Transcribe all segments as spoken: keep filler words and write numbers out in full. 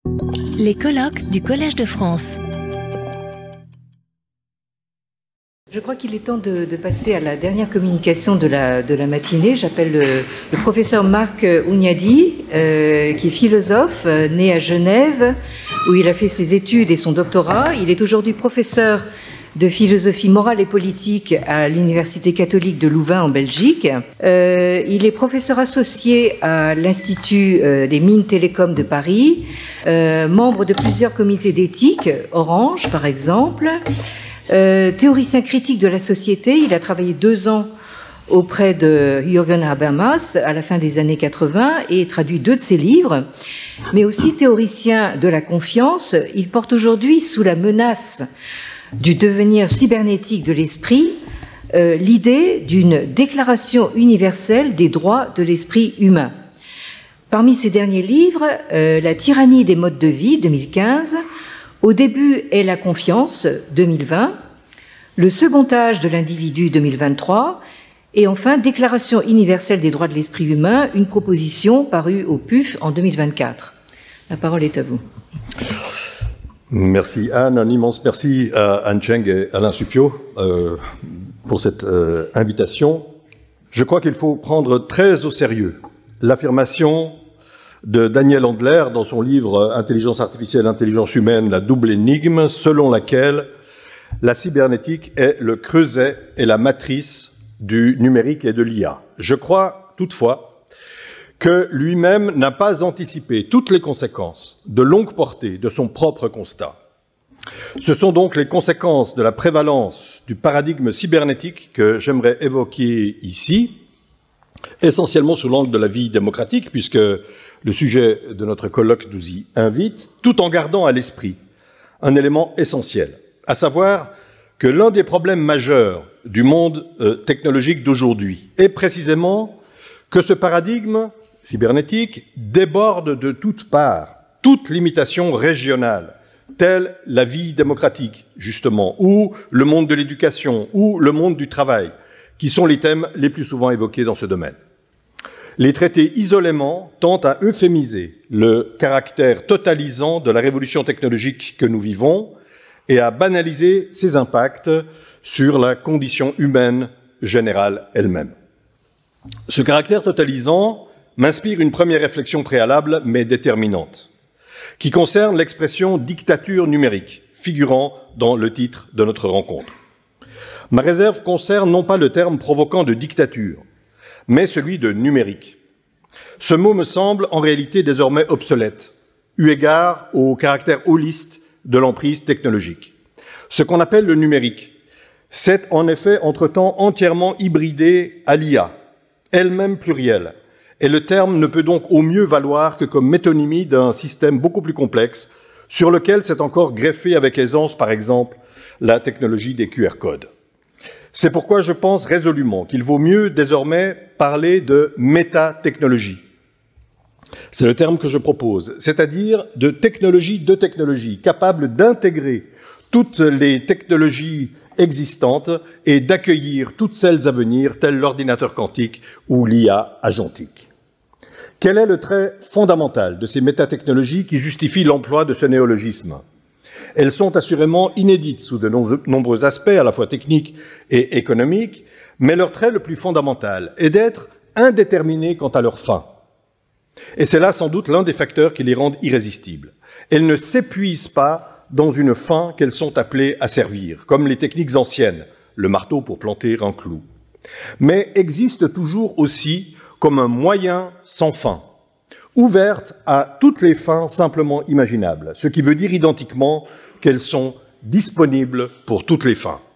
Les colloques du Collège de France. Je crois qu'il est temps de, de passer à la dernière communication de la, de la matinée. J'appelle le, le professeur Marc Hunyadi, euh, qui est philosophe, euh, né à Genève, où il a fait ses études et son doctorat. Il est aujourd'hui professeur de philosophie morale et politique à l'Université catholique de Louvain en Belgique. Euh, il est professeur associé à l'Institut euh, des mines télécom de Paris, euh, membre de plusieurs comités d'éthique, Orange par exemple. Euh, théoricien critique de la société, il a travaillé deux ans auprès de Jürgen Habermas à la fin des années quatre-vingts et traduit deux de ses livres, mais aussi théoricien de la confiance. Il porte aujourd'hui sous la menace du devenir cybernétique de l'esprit euh, l'idée d'une déclaration universelle des droits de l'esprit humain. Parmi ses derniers livres, euh, La tyrannie des modes de vie, deux mille quinze, Au début est la confiance, deux mille vingt, Le second âge de l'individu, deux mille vingt-trois, et enfin Déclaration universelle des droits de l'esprit humain, une proposition parue au P U F en deux mille vingt-quatre. La parole est à vous. Merci Anne, un immense merci à Anne Cheng et Alain Suppiot euh, pour cette euh, invitation. Je crois qu'il faut prendre très au sérieux l'affirmation de Daniel Andler dans son livre « Intelligence artificielle, intelligence humaine, la double énigme », selon laquelle la cybernétique est le creuset et la matrice du numérique et de l'I A. Je crois toutefois que lui-même n'a pas anticipé toutes les conséquences de longue portée de son propre constat. Ce sont donc les conséquences de la prévalence du paradigme cybernétique que j'aimerais évoquer ici, essentiellement sous l'angle de la vie démocratique, puisque le sujet de notre colloque nous y invite, tout en gardant à l'esprit un élément essentiel, à savoir que l'un des problèmes majeurs du monde euh, technologique d'aujourd'hui est précisément que ce paradigme cybernétique déborde de toutes parts, toute limitation régionale, telle la vie démocratique, justement, ou le monde de l'éducation, ou le monde du travail, qui sont les thèmes les plus souvent évoqués dans ce domaine. Les traités isolément tentent à euphémiser le caractère totalisant de la révolution technologique que nous vivons et à banaliser ses impacts sur la condition humaine générale elle-même. Ce caractère totalisant m'inspire une première réflexion préalable mais déterminante, qui concerne l'expression « dictature numérique », figurant dans le titre de notre rencontre. Ma réserve concerne non pas le terme provoquant de dictature, mais celui de numérique. Ce mot me semble en réalité désormais obsolète, eu égard au caractère holiste de l'emprise technologique. Ce qu'on appelle le numérique, c'est en effet entre-temps entièrement hybridé à l'I A, elle-même plurielle, et le terme ne peut donc au mieux valoir que comme métonymie d'un système beaucoup plus complexe, sur lequel s'est encore greffé avec aisance, par exemple, la technologie des Q R codes. C'est pourquoi je pense résolument qu'il vaut mieux désormais parler de métatechnologie. C'est le terme que je propose, c'est-à-dire de technologie de technologie, capable d'intégrer toutes les technologies existantes et d'accueillir toutes celles à venir, telles l'ordinateur quantique ou l'I A agentique. Quel est le trait fondamental de ces métatechnologies qui justifie l'emploi de ce néologisme ? Elles sont assurément inédites sous de nombreux aspects, à la fois techniques et économiques, mais leur trait le plus fondamental est d'être indéterminées quant à leur fin. Et c'est là sans doute l'un des facteurs qui les rendent irrésistibles. Elles ne s'épuisent pas dans une fin qu'elles sont appelées à servir, comme les techniques anciennes, le marteau pour planter un clou, mais existent toujours aussi comme un moyen sans fin, ouverte à toutes les fins simplement imaginables, ce qui veut dire identiquement qu'elles sont disponibles pour toutes les fins,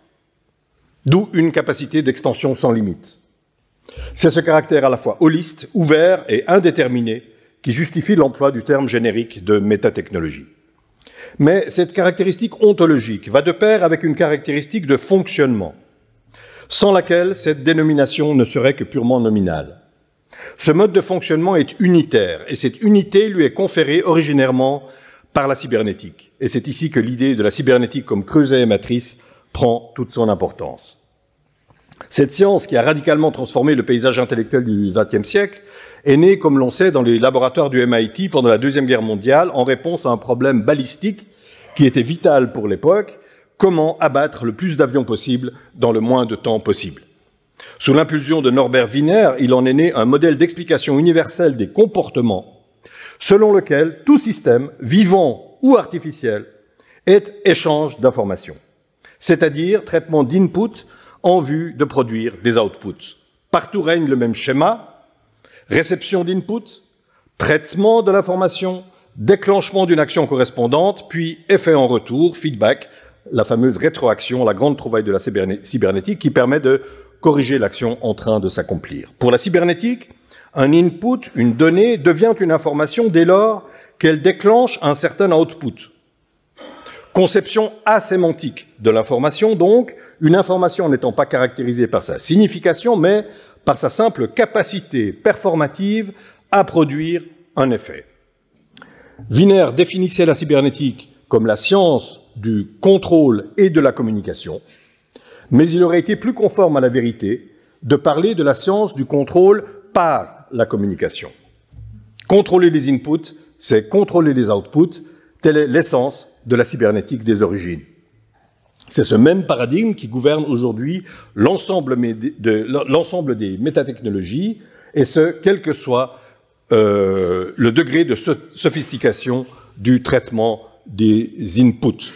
d'où une capacité d'extension sans limite. C'est ce caractère à la fois holiste, ouvert et indéterminé qui justifie l'emploi du terme générique de métatechnologie. Mais cette caractéristique ontologique va de pair avec une caractéristique de fonctionnement, sans laquelle cette dénomination ne serait que purement nominale. Ce mode de fonctionnement est unitaire, et cette unité lui est conférée originairement par la cybernétique. Et c'est ici que l'idée de la cybernétique comme creuset et matrice prend toute son importance. Cette science qui a radicalement transformé le paysage intellectuel du vingtième siècle est née, comme l'on sait, dans les laboratoires du M I T pendant la Deuxième Guerre mondiale en réponse à un problème balistique qui était vital pour l'époque: comment abattre le plus d'avions possible dans le moins de temps possible. Sous l'impulsion de Norbert Wiener, il en est né un modèle d'explication universelle des comportements selon lequel tout système, vivant ou artificiel, est échange d'informations, c'est-à-dire traitement d'input en vue de produire des outputs. Partout règne le même schéma: réception d'input, traitement de l'information, déclenchement d'une action correspondante, puis effet en retour, feedback, la fameuse rétroaction, la grande trouvaille de la cybernétique qui permet de corriger l'action en train de s'accomplir. Pour la cybernétique, un input, une donnée, devient une information dès lors qu'elle déclenche un certain output. Conception asémantique de l'information, donc, une information n'étant pas caractérisée par sa signification, mais par sa simple capacité performative à produire un effet. Wiener définissait la cybernétique comme la science du contrôle et de la communication, mais il aurait été plus conforme à la vérité de parler de la science du contrôle par la communication. Contrôler les inputs, c'est contrôler les outputs, telle est l'essence de la cybernétique des origines. C'est ce même paradigme qui gouverne aujourd'hui l'ensemble des métatechnologies, et ce, quel que soit euh, le degré de sophistication du traitement des inputs.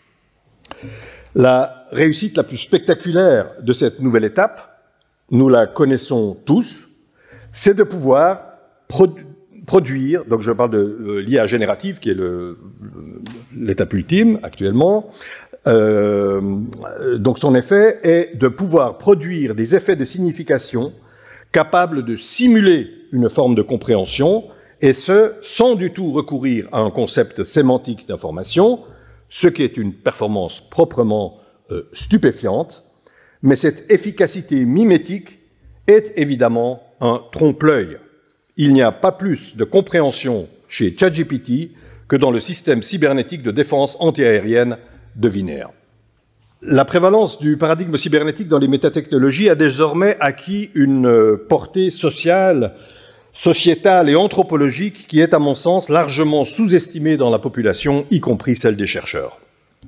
La réussite la plus spectaculaire de cette nouvelle étape, nous la connaissons tous, c'est de pouvoir produ- produire, donc je parle de euh, l'I A générative, qui est le, l'étape ultime actuellement, euh, donc son effet est de pouvoir produire des effets de signification capables de simuler une forme de compréhension, et ce, sans du tout recourir à un concept sémantique d'information, ce qui est une performance proprement euh, stupéfiante, mais cette efficacité mimétique est évidemment un trompe-l'œil. Il n'y a pas plus de compréhension chez ChatGPT que dans le système cybernétique de défense antiaérienne de Wiener. La prévalence du paradigme cybernétique dans les métatechnologies a désormais acquis une portée sociale, sociétale et anthropologique qui est, à mon sens, largement sous-estimée dans la population, y compris celle des chercheurs.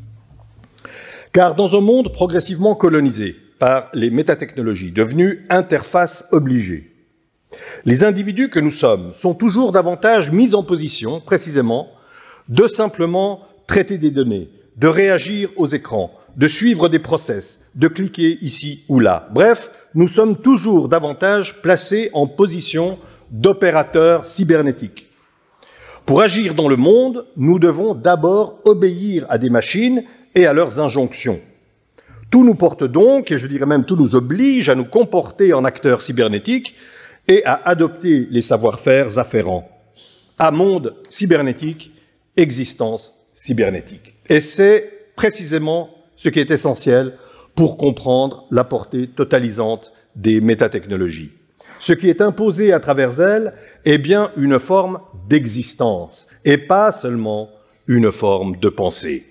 Car dans un monde progressivement colonisé par les métatechnologies, devenues interfaces obligées, les individus que nous sommes sont toujours davantage mis en position, précisément, de simplement traiter des données, de réagir aux écrans, de suivre des process, de cliquer ici ou là. Bref, nous sommes toujours davantage placés en position d'opérateurs cybernétiques. Pour agir dans le monde, nous devons d'abord obéir à des machines et à leurs injonctions. Tout nous porte donc, et je dirais même tout nous oblige à nous comporter en acteurs cybernétiques et à adopter les savoir-faire afférents. À monde cybernétique, existence cybernétique. Et c'est précisément ce qui est essentiel pour comprendre la portée totalisante des métatechnologies. Ce qui est imposé à travers elles est bien une forme d'existence et pas seulement une forme de pensée.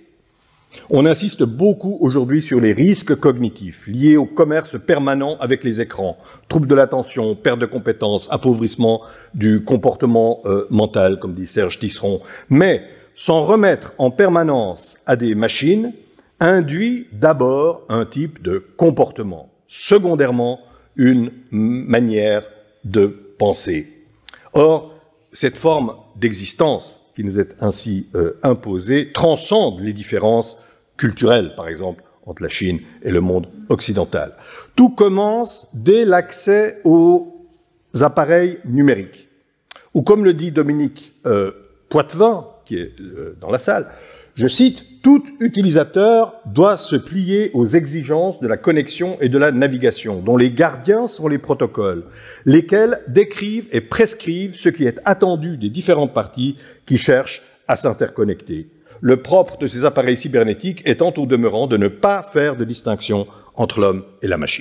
On insiste beaucoup aujourd'hui sur les risques cognitifs liés au commerce permanent avec les écrans, troubles de l'attention, perte de compétences, appauvrissement du comportement euh, mental, comme dit Serge Tisseron. Mais s'en remettre en permanence à des machines induit d'abord un type de comportement, secondairement une manière de penser. Or, cette forme d'existence qui nous est ainsi euh, imposée transcende les différences culturelles, par exemple, entre la Chine et le monde occidental. Tout commence dès l'accès aux appareils numériques, ou comme le dit Dominique euh, Poitevin, qui est euh, dans la salle, je cite, « Tout utilisateur doit se plier aux exigences de la connexion et de la navigation, dont les gardiens sont les protocoles, lesquels décrivent et prescrivent ce qui est attendu des différentes parties qui cherchent à s'interconnecter. Le propre de ces appareils cybernétiques étant au demeurant de ne pas faire de distinction entre l'homme et la machine. »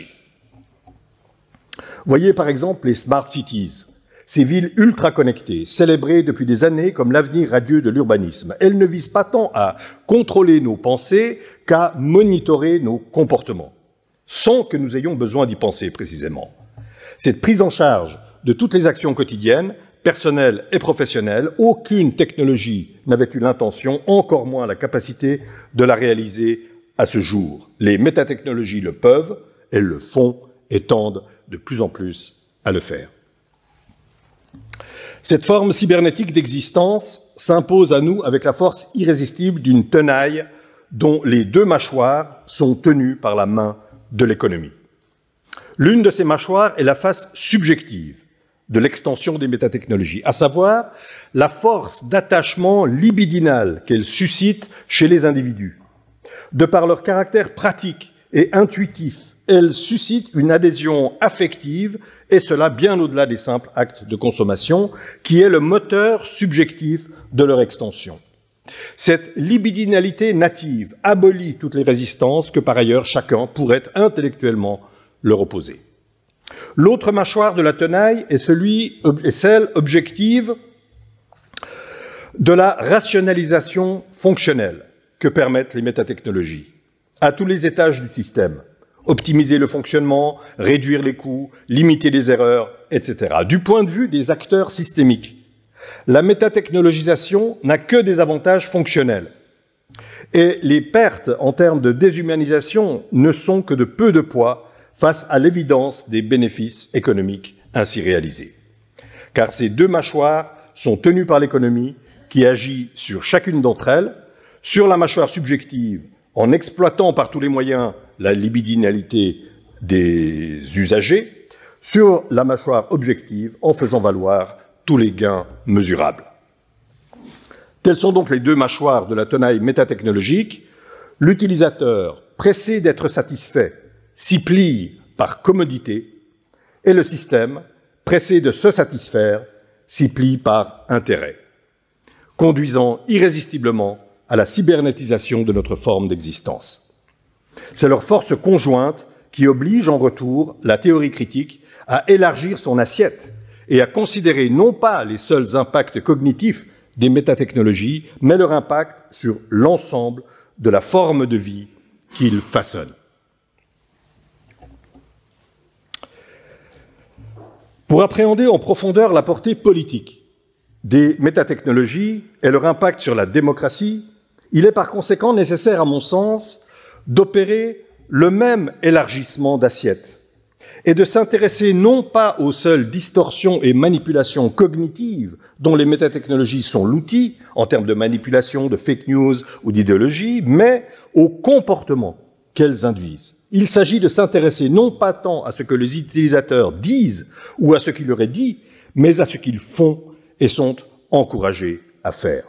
Voyez par exemple les smart cities. Ces villes ultra-connectées, célébrées depuis des années comme l'avenir radieux de l'urbanisme, elles ne visent pas tant à contrôler nos pensées qu'à monitorer nos comportements. sans que nous ayons besoin d'y penser précisément. Cette prise en charge de toutes les actions quotidiennes, personnelles et professionnelles, aucune technologie n'avait eu l'intention, encore moins la capacité de la réaliser à ce jour. Les métatechnologies le peuvent, elles le font et tendent de plus en plus à le faire. Cette forme cybernétique d'existence s'impose à nous avec la force irrésistible d'une tenaille dont les deux mâchoires sont tenues par la main de l'économie. L'une de ces mâchoires est la face subjective de l'extension des métatechnologies, à savoir la force d'attachement libidinal qu'elles suscitent chez les individus. De par leur caractère pratique et intuitif, elles suscitent une adhésion affective, et cela bien au-delà des simples actes de consommation, qui est le moteur subjectif de leur extension. Cette libidinalité native abolit toutes les résistances que par ailleurs chacun pourrait intellectuellement leur opposer. L'autre mâchoire de la tenaille est, celui, est celle objective de la rationalisation fonctionnelle que permettent les métatechnologies à tous les étages du système. Optimiser le fonctionnement, réduire les coûts, limiter les erreurs, et cetera. Du point de vue des acteurs systémiques, la métatechnologisation n'a que des avantages fonctionnels. Et les pertes en termes de déshumanisation ne sont que de peu de poids face à l'évidence des bénéfices économiques ainsi réalisés. Car ces deux mâchoires sont tenues par l'économie qui agit sur chacune d'entre elles, sur la mâchoire subjective en exploitant par tous les moyens la libidinalité des usagers, sur la mâchoire objective en faisant valoir tous les gains mesurables. Telles sont donc les deux mâchoires de la tenaille métatechnologique. L'utilisateur, pressé d'être satisfait, s'y plie par commodité, et le système, pressé de se satisfaire, s'y plie par intérêt, conduisant irrésistiblement à la cybernétisation de notre forme d'existence. C'est leur force conjointe qui oblige en retour la théorie critique à élargir son assiette et à considérer non pas les seuls impacts cognitifs des métatechnologies, mais leur impact sur l'ensemble de la forme de vie qu'ils façonnent. Pour appréhender en profondeur la portée politique des métatechnologies et leur impact sur la démocratie, il est par conséquent nécessaire, à mon sens, d'opérer le même élargissement d'assiette et de s'intéresser non pas aux seules distorsions et manipulations cognitives dont les métatechnologies sont l'outil, en termes de manipulation, de fake news ou d'idéologie, mais aux comportements qu'elles induisent. Il s'agit de s'intéresser non pas tant à ce que les utilisateurs disent ou à ce qui leur est dit, mais à ce qu'ils font et sont encouragés à faire.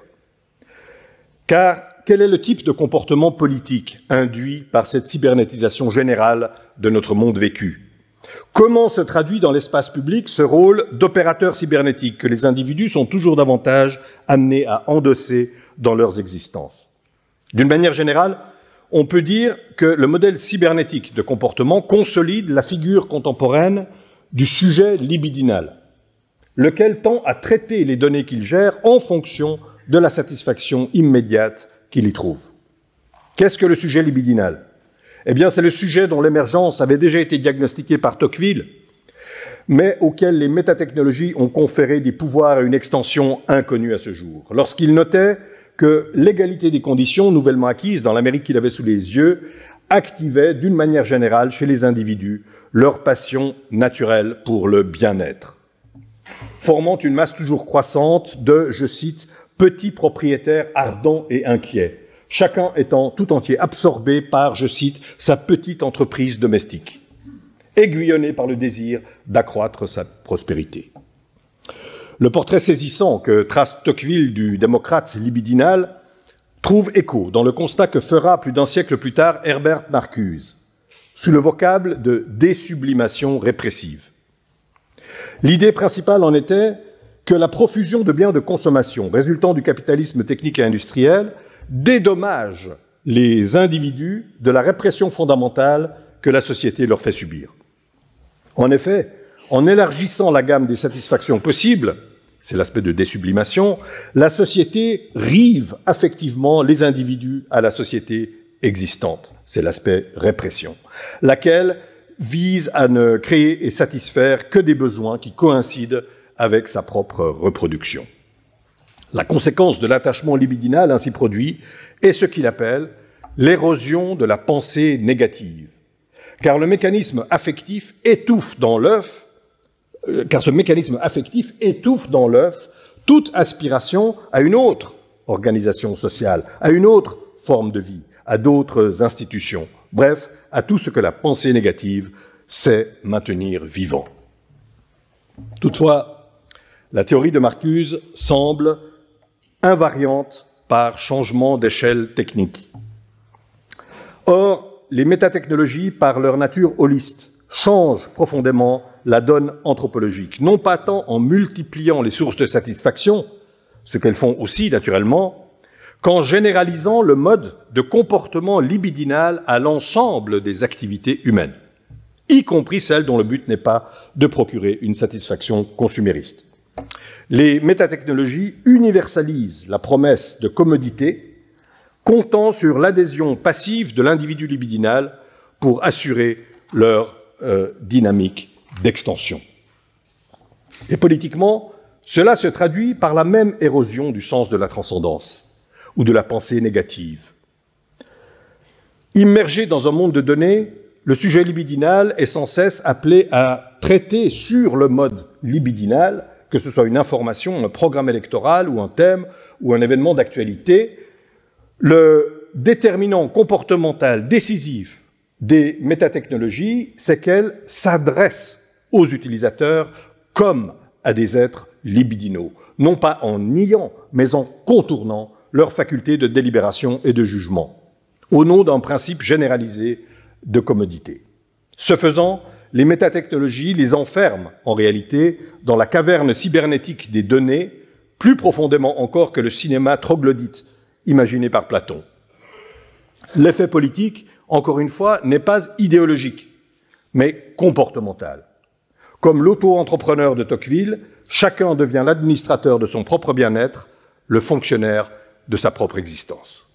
Car quel est le type de comportement politique induit par cette cybernétisation générale de notre monde vécu ? Comment se traduit dans l'espace public ce rôle d'opérateur cybernétique que les individus sont toujours davantage amenés à endosser dans leurs existences ? D'une manière générale, on peut dire que le modèle cybernétique de comportement consolide la figure contemporaine du sujet libidinal, lequel tend à traiter les données qu'il gère en fonction de la satisfaction immédiate qu'il y trouve. Qu'est-ce que le sujet libidinal ? Eh bien, c'est le sujet dont l'émergence avait déjà été diagnostiquée par Tocqueville, mais auquel les métatechnologies ont conféré des pouvoirs et une extension inconnus à ce jour. Lorsqu'il notait que l'égalité des conditions nouvellement acquises dans l'Amérique qu'il avait sous les yeux activait d'une manière générale chez les individus leur passion naturelle pour le bien-être, formant une masse toujours croissante de, je cite, petits propriétaires ardents et inquiets, chacun étant tout entier absorbé par, je cite, sa petite entreprise domestique, aiguillonné par le désir d'accroître sa prospérité. Le portrait saisissant que trace Tocqueville du démocrate libidinal trouve écho dans le constat que fera plus d'un siècle plus tard Herbert Marcuse, sous le vocable de désublimation répressive. L'idée principale en était que la profusion de biens de consommation résultant du capitalisme technique et industriel dédommage les individus de la répression fondamentale que la société leur fait subir. En effet, en élargissant la gamme des satisfactions possibles, c'est l'aspect de désublimation, la société rive affectivement les individus à la société existante, c'est l'aspect répression, laquelle vise à ne créer et satisfaire que des besoins qui coïncident avec sa propre reproduction. La conséquence de l'attachement libidinal ainsi produit est ce qu'il appelle l'érosion de la pensée négative, car le mécanisme affectif étouffe dans l'œuf, euh, car ce mécanisme affectif étouffe dans l'œuf toute aspiration à une autre organisation sociale, à une autre forme de vie, à d'autres institutions, bref, à tout ce que la pensée négative sait maintenir vivant. Toutefois, la théorie de Marcuse semble invariante par changement d'échelle technique. Or, les métatechnologies, par leur nature holiste, changent profondément la donne anthropologique, non pas tant en multipliant les sources de satisfaction, ce qu'elles font aussi naturellement, qu'en généralisant le mode de comportement libidinal à l'ensemble des activités humaines, y compris celles dont le but n'est pas de procurer une satisfaction consumériste. Les métatechnologies universalisent la promesse de commodité, comptant sur l'adhésion passive de l'individu libidinal pour assurer leur euh, dynamique d'extension. Et politiquement, cela se traduit par la même érosion du sens de la transcendance ou de la pensée négative. Immergé dans un monde de données, le sujet libidinal est sans cesse appelé à traiter sur le mode libidinal, que ce soit une information, un programme électoral ou un thème ou un événement d'actualité. Le déterminant comportemental décisif des métatechnologies, c'est qu'elles s'adressent aux utilisateurs comme à des êtres libidinaux, non pas en niant, mais en contournant leur faculté de délibération et de jugement, au nom d'un principe généralisé de commodité. Ce faisant, les métatechnologies les enferment en réalité dans la caverne cybernétique des données, plus profondément encore que le cinéma troglodyte imaginé par Platon. L'effet politique, encore une fois, n'est pas idéologique, mais comportemental. Comme l'auto-entrepreneur de Tocqueville, chacun devient l'administrateur de son propre bien-être, le fonctionnaire de sa propre existence.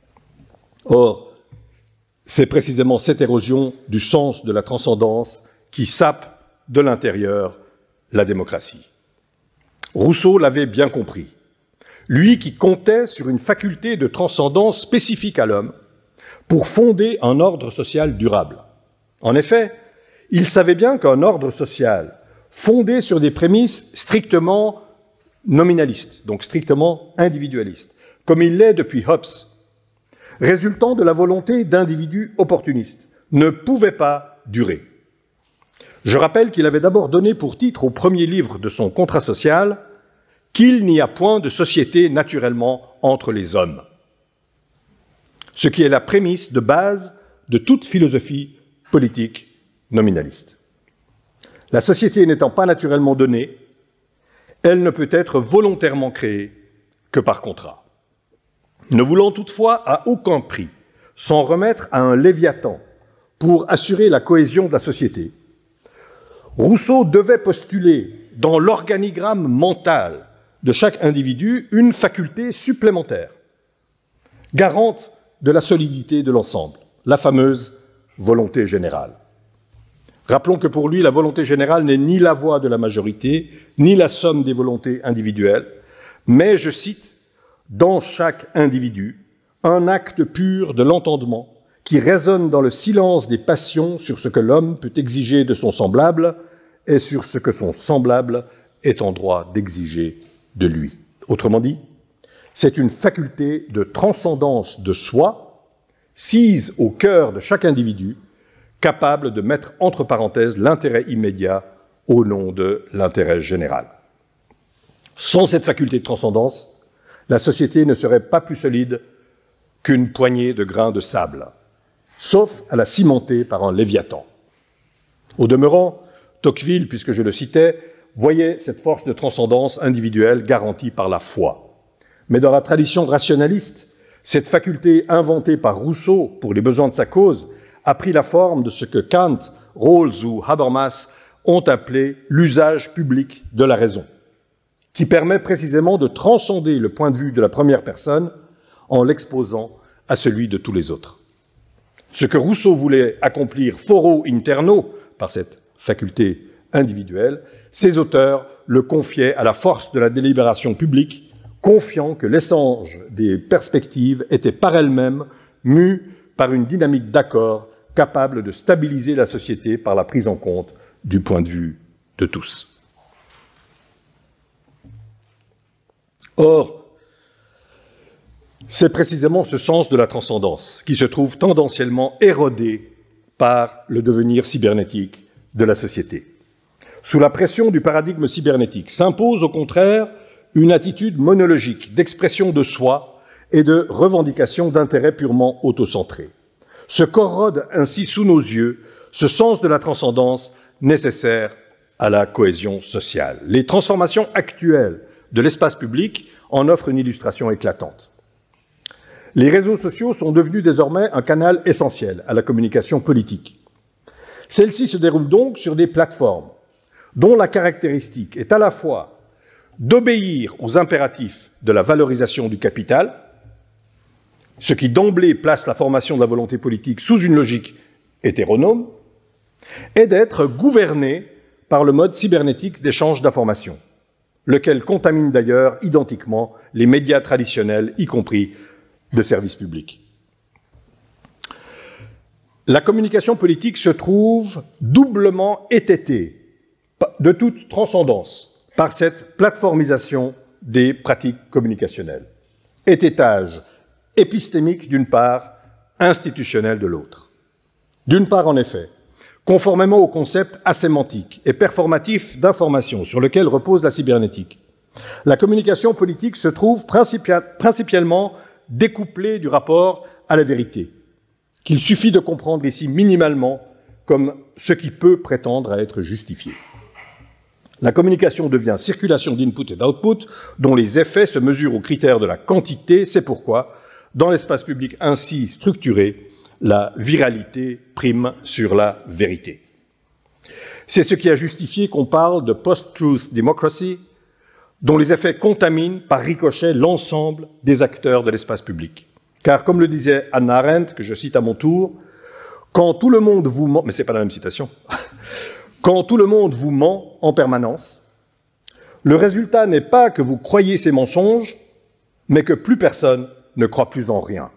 Or, c'est précisément cette érosion du sens de la transcendance qui sape de l'intérieur la démocratie. Rousseau l'avait bien compris. Lui qui comptait sur une faculté de transcendance spécifique à l'homme pour fonder un ordre social durable. En effet, il savait bien qu'un ordre social fondé sur des prémices strictement nominalistes, donc strictement individualistes, comme il l'est depuis Hobbes, résultant de la volonté d'individus opportunistes, ne pouvait pas durer. Je rappelle qu'il avait d'abord donné pour titre au premier livre de son contrat social qu'il n'y a point de société naturellement entre les hommes, ce qui est la prémisse de base de toute philosophie politique nominaliste. La société n'étant pas naturellement donnée, elle ne peut être volontairement créée que par contrat. Ne voulant toutefois à aucun prix s'en remettre à un Léviathan pour assurer la cohésion de la société, Rousseau devait postuler dans l'organigramme mental de chaque individu une faculté supplémentaire, garante de la solidité de l'ensemble, la fameuse volonté générale. Rappelons que pour lui, la volonté générale n'est ni la voix de la majorité, ni la somme des volontés individuelles, mais, je cite, dans chaque individu, un acte pur de l'entendement qui résonne dans le silence des passions sur ce que l'homme peut exiger de son semblable et sur ce que son semblable est en droit d'exiger de lui. Autrement dit, c'est une faculté de transcendance de soi, sise au cœur de chaque individu, capable de mettre entre parenthèses l'intérêt immédiat au nom de l'intérêt général. Sans cette faculté de transcendance, la société ne serait pas plus solide qu'une poignée de grains de sable, sauf à la cimenter par un Léviathan. Au demeurant, Tocqueville, puisque je le citais, voyait cette force de transcendance individuelle garantie par la foi. Mais dans la tradition rationaliste, cette faculté inventée par Rousseau pour les besoins de sa cause a pris la forme de ce que Kant, Rawls ou Habermas ont appelé l'usage public de la raison, qui permet précisément de transcender le point de vue de la première personne en l'exposant à celui de tous les autres. Ce que Rousseau voulait accomplir foro interno par cette faculté individuelle, ces auteurs le confiaient à la force de la délibération publique, confiant que l'essence des perspectives était par elle-même mue par une dynamique d'accord capable de stabiliser la société par la prise en compte du point de vue de tous. Or, c'est précisément ce sens de la transcendance qui se trouve tendanciellement érodé par le devenir cybernétique de la société. Sous la pression du paradigme cybernétique s'impose au contraire une attitude monologique d'expression de soi et de revendication d'intérêts purement autocentrés. Se corrode ainsi sous nos yeux ce sens de la transcendance nécessaire à la cohésion sociale. Les transformations actuelles de l'espace public en offrent une illustration éclatante. Les réseaux sociaux sont devenus désormais un canal essentiel à la communication politique. Celle-ci se déroule donc sur des plateformes dont la caractéristique est à la fois d'obéir aux impératifs de la valorisation du capital, ce qui d'emblée place la formation de la volonté politique sous une logique hétéronome, et d'être gouverné par le mode cybernétique d'échange d'informations, lequel contamine d'ailleurs identiquement les médias traditionnels, y compris de services publics. La communication politique se trouve doublement étêtée de toute transcendance par cette plateformisation des pratiques communicationnelles. Étêtage épistémique d'une part, institutionnel de l'autre. D'une part, en effet, conformément au concept asémantique et performatif d'information sur lequel repose la cybernétique, la communication politique se trouve principalement découplée du rapport à la vérité, qu'il suffit de comprendre ici minimalement comme ce qui peut prétendre à être justifié. La communication devient circulation d'input et d'output dont les effets se mesurent aux critères de la quantité. C'est pourquoi, dans l'espace public ainsi structuré, la viralité prime sur la vérité. C'est ce qui a justifié qu'on parle de post-truth democracy, dont les effets contaminent par ricochet l'ensemble des acteurs de l'espace public. Car, comme le disait Hannah Arendt, que je cite à mon tour, quand tout le monde vous ment, mais c'est pas la même citation, quand tout le monde vous ment en permanence, le résultat n'est pas que vous croyez ces mensonges, mais que plus personne ne croit plus en rien.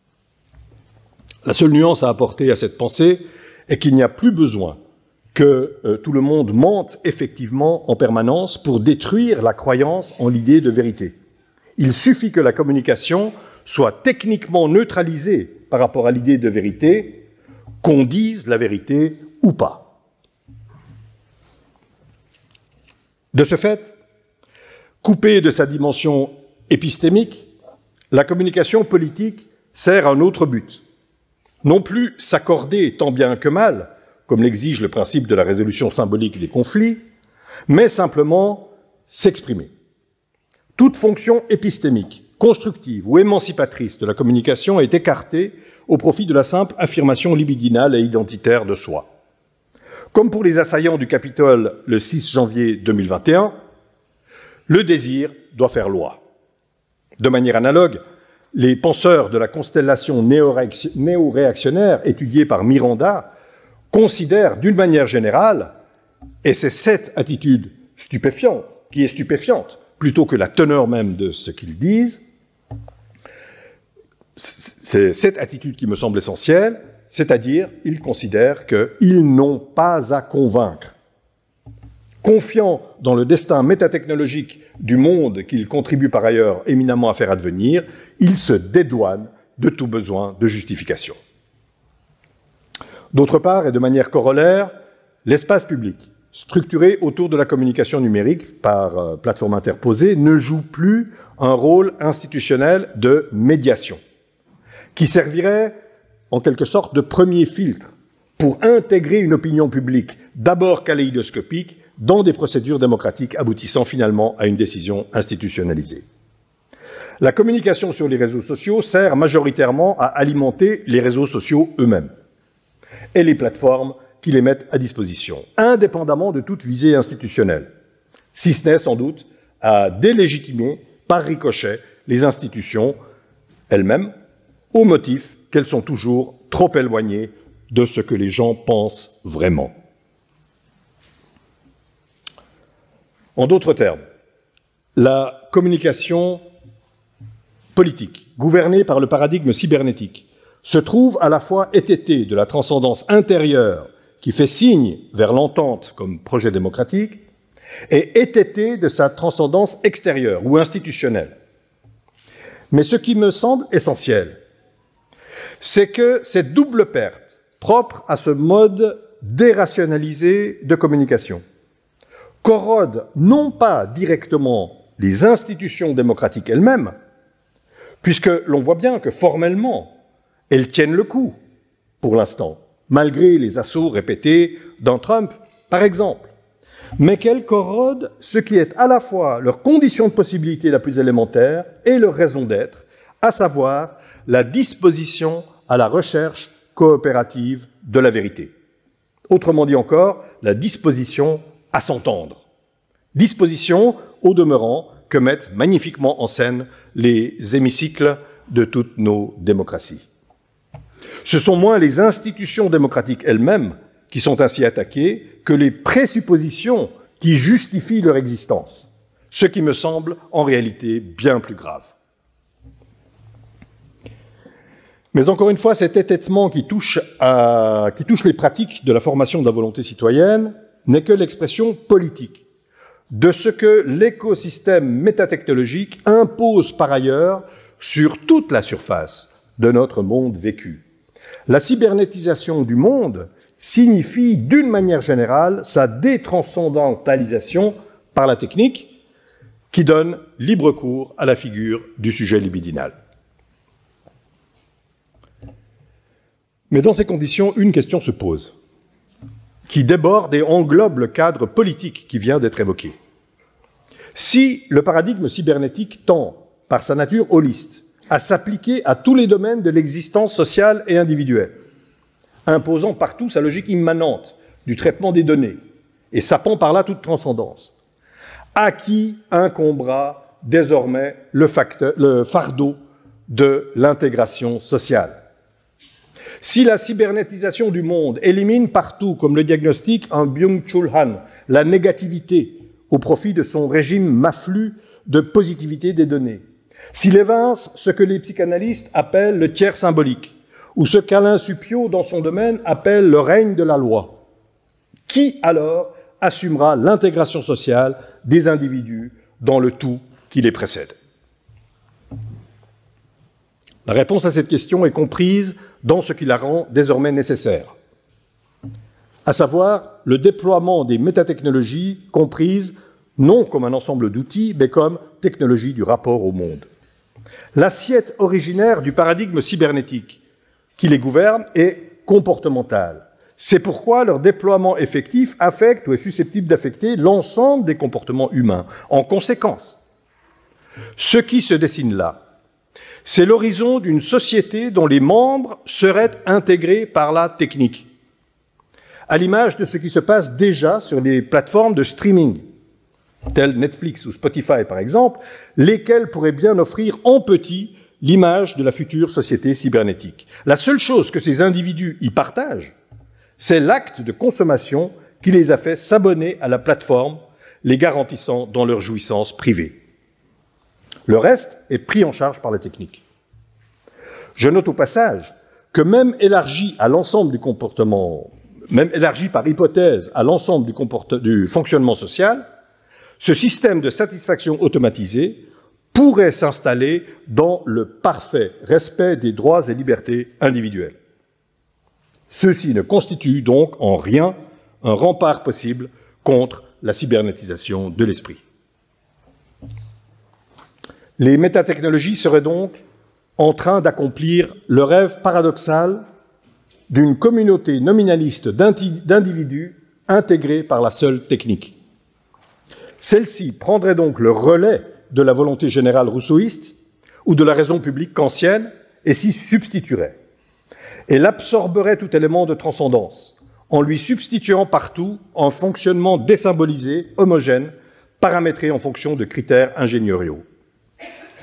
La seule nuance à apporter à cette pensée est qu'il n'y a plus besoin que euh, tout le monde mente effectivement en permanence pour détruire la croyance en l'idée de vérité. Il suffit que la communication soit techniquement neutralisée par rapport à l'idée de vérité, qu'on dise la vérité ou pas. De ce fait, coupée de sa dimension épistémique, la communication politique sert un autre but. Non plus s'accorder tant bien que mal, comme l'exige le principe de la résolution symbolique des conflits, mais simplement s'exprimer. Toute fonction épistémique, constructive ou émancipatrice de la communication est écartée au profit de la simple affirmation libidinale et identitaire de soi. Comme pour les assaillants du Capitole le six janvier deux mille vingt et un, le désir doit faire loi. De manière analogue, les penseurs de la constellation néo-réactionnaire étudiée par Miranda considèrent d'une manière générale, et c'est cette attitude stupéfiante qui est stupéfiante, plutôt que la teneur même de ce qu'ils disent, c'est cette attitude qui me semble essentielle, c'est-à-dire ils considèrent qu'ils n'ont pas à convaincre. Confiants dans le destin métatechnologique du monde qu'ils contribuent par ailleurs éminemment à faire advenir, ils se dédouanent de tout besoin de justification. D'autre part, et de manière corollaire, l'espace public, structuré autour de la communication numérique par euh, plateforme interposée, ne joue plus un rôle institutionnel de médiation, qui servirait en quelque sorte de premier filtre pour intégrer une opinion publique d'abord kaléidoscopique dans des procédures démocratiques aboutissant finalement à une décision institutionnalisée. La communication sur les réseaux sociaux sert majoritairement à alimenter les réseaux sociaux eux-mêmes et les plateformes qui les mettent à disposition, indépendamment de toute visée institutionnelle, si ce n'est sans doute à délégitimer par ricochet les institutions elles-mêmes, au motif qu'elles sont toujours trop éloigné de ce que les gens pensent vraiment. En d'autres termes, la communication politique, gouvernée par le paradigme cybernétique, se trouve à la fois étêtée de la transcendance intérieure qui fait signe vers l'entente comme projet démocratique et étêtée de sa transcendance extérieure ou institutionnelle. Mais ce qui me semble essentiel, c'est que cette double perte, propre à ce mode dérationalisé de communication, corrode non pas directement les institutions démocratiques elles-mêmes, puisque l'on voit bien que formellement, elles tiennent le coup, pour l'instant, malgré les assauts répétés d'un Trump, par exemple, mais qu'elles corrodent ce qui est à la fois leur condition de possibilité la plus élémentaire et leur raison d'être, à savoir la disposition à la recherche coopérative de la vérité. Autrement dit encore, la disposition à s'entendre. Disposition, au demeurant, que mettent magnifiquement en scène les hémicycles de toutes nos démocraties. Ce sont moins les institutions démocratiques elles-mêmes qui sont ainsi attaquées que les présuppositions qui justifient leur existence, ce qui me semble en réalité bien plus grave. Mais encore une fois, cet étêtement qui touche, à, qui touche les pratiques de la formation de la volonté citoyenne n'est que l'expression politique de ce que l'écosystème métatechnologique impose par ailleurs sur toute la surface de notre monde vécu. La cybernétisation du monde signifie d'une manière générale sa détranscendantalisation par la technique qui donne libre cours à la figure du sujet libidinal. Mais dans ces conditions, une question se pose, qui déborde et englobe le cadre politique qui vient d'être évoqué. Si le paradigme cybernétique tend, par sa nature holiste, à s'appliquer à tous les domaines de l'existence sociale et individuelle, imposant partout sa logique immanente du traitement des données et sapant par là toute transcendance, à qui incombera désormais le, facteur, le fardeau de l'intégration sociale? Si la cybernétisation du monde élimine partout, comme le diagnostique un Byung-Chul Han, la négativité au profit de son régime maflu de positivité des données, s'il évince ce que les psychanalystes appellent le tiers symbolique, ou ce qu'Alain Supiot, dans son domaine, appelle le règne de la loi, qui alors assumera l'intégration sociale des individus dans le tout qui les précède? La réponse à cette question est comprise dans ce qui la rend désormais nécessaire, à savoir le déploiement des métatechnologies comprises non comme un ensemble d'outils, mais comme technologie du rapport au monde. L'assiette originaire du paradigme cybernétique qui les gouverne est comportementale. C'est pourquoi leur déploiement effectif affecte ou est susceptible d'affecter l'ensemble des comportements humains. En conséquence, ce qui se dessine là, c'est l'horizon d'une société dont les membres seraient intégrés par la technique, à l'image de ce qui se passe déjà sur les plateformes de streaming, telles Netflix ou Spotify par exemple, lesquelles pourraient bien offrir en petit l'image de la future société cybernétique. La seule chose que ces individus y partagent, c'est l'acte de consommation qui les a fait s'abonner à la plateforme, les garantissant dans leur jouissance privée. Le reste est pris en charge par la technique. Je note au passage que même élargi à l'ensemble du comportement, même élargi par hypothèse à l'ensemble du, comporte- du fonctionnement social, ce système de satisfaction automatisée pourrait s'installer dans le parfait respect des droits et libertés individuels. Ceux-ci ne constituent donc en rien un rempart possible contre la cybernétisation de l'esprit. Les métatechnologies seraient donc en train d'accomplir le rêve paradoxal d'une communauté nominaliste d'individus intégrés par la seule technique. Celle-ci prendrait donc le relais de la volonté générale rousseauiste ou de la raison publique kantienne et s'y substituerait. Elle absorberait tout élément de transcendance en lui substituant partout un fonctionnement désymbolisé, homogène, paramétré en fonction de critères ingénieriaux.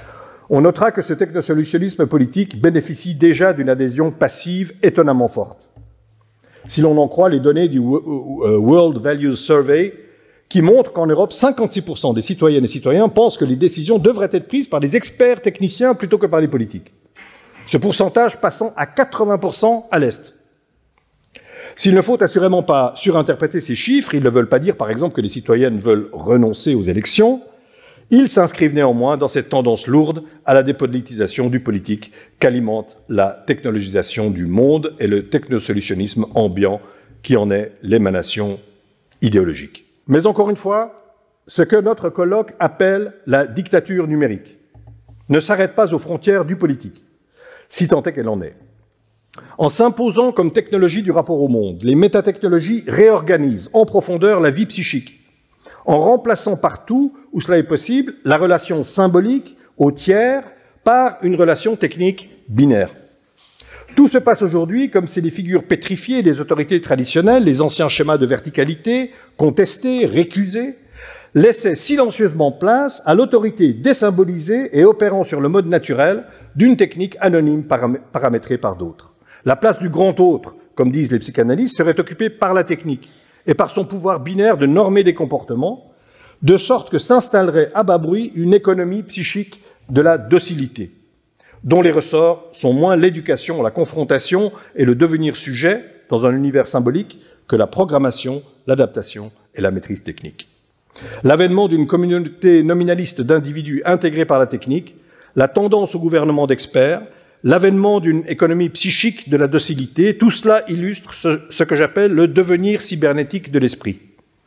On notera que ce technosolutionnisme politique bénéficie déjà d'une adhésion passive étonnamment forte. Si l'on en croit les données du World Values Survey, qui montrent qu'en Europe, cinquante-six pour cent des citoyennes et citoyens pensent que les décisions devraient être prises par des experts techniciens plutôt que par les politiques. Ce pourcentage passant à quatre-vingts pour cent à l'Est. S'il ne faut assurément pas surinterpréter ces chiffres, ils ne veulent pas dire, par exemple, que les citoyennes veulent renoncer aux élections. Ils s'inscrivent néanmoins dans cette tendance lourde à la dépolitisation du politique qu'alimente la technologisation du monde et le technosolutionnisme ambiant qui en est l'émanation idéologique. Mais encore une fois, ce que notre colloque appelle la dictature numérique ne s'arrête pas aux frontières du politique, si tant est qu'elle en est. En s'imposant comme technologie du rapport au monde, les métatechnologies réorganisent en profondeur la vie psychique, en remplaçant partout où cela est possible la relation symbolique au tiers par une relation technique binaire. Tout se passe aujourd'hui comme si les figures pétrifiées des autorités traditionnelles, les anciens schémas de verticalité, contestés, récusés, laissaient silencieusement place à l'autorité désymbolisée et opérant sur le mode naturel d'une technique anonyme paramétrée par d'autres. La place du grand autre, comme disent les psychanalystes, serait occupée par la technique et par son pouvoir binaire de normer des comportements, de sorte que s'installerait à bas bruit une économie psychique de la docilité, dont les ressorts sont moins l'éducation, la confrontation et le devenir sujet dans un univers symbolique que la programmation, l'adaptation et la maîtrise technique. L'avènement d'une communauté nominaliste d'individus intégrés par la technique, la tendance au gouvernement d'experts, l'avènement d'une économie psychique de la docilité, tout cela illustre ce, ce que j'appelle le devenir cybernétique de l'esprit,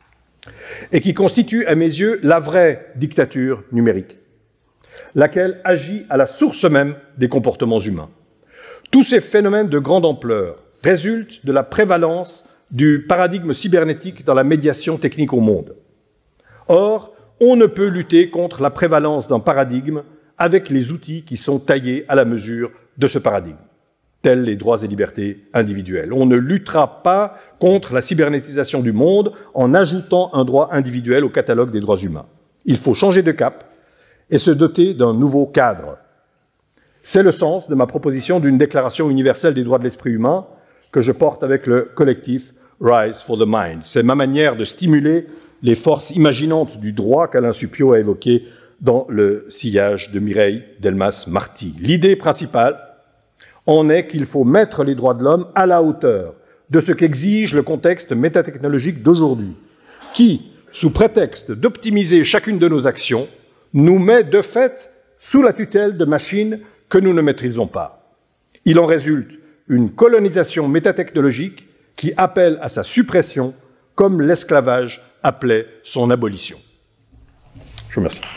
et qui constitue, à mes yeux, la vraie dictature numérique, laquelle agit à la source même des comportements humains. Tous ces phénomènes de grande ampleur résultent de la prévalence du paradigme cybernétique dans la médiation technique au monde. Or, on ne peut lutter contre la prévalence d'un paradigme avec les outils qui sont taillés à la mesure de ce paradigme, tels les droits et libertés individuels. On ne luttera pas contre la cybernétisation du monde en ajoutant un droit individuel au catalogue des droits humains. Il faut changer de cap et se doter d'un nouveau cadre. C'est le sens de ma proposition d'une déclaration universelle des droits de l'esprit humain que je porte avec le collectif Rise for the Mind. C'est ma manière de stimuler les forces imaginantes du droit qu'Alain Supiot a évoquées dans le sillage de Mireille Delmas-Marty. L'idée principale en est qu'il faut mettre les droits de l'homme à la hauteur de ce qu'exige le contexte métatechnologique d'aujourd'hui, qui, sous prétexte d'optimiser chacune de nos actions, nous met de fait sous la tutelle de machines que nous ne maîtrisons pas. Il en résulte une colonisation métatechnologique qui appelle à sa suppression comme l'esclavage appelait son abolition. Je vous remercie.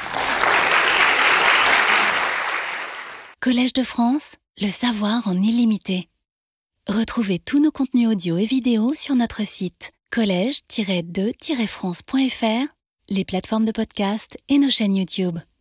Collège de France, le savoir en illimité. Retrouvez tous nos contenus audio et vidéo sur notre site collège tiret de tiret france point f r, les plateformes de podcast et nos chaînes YouTube.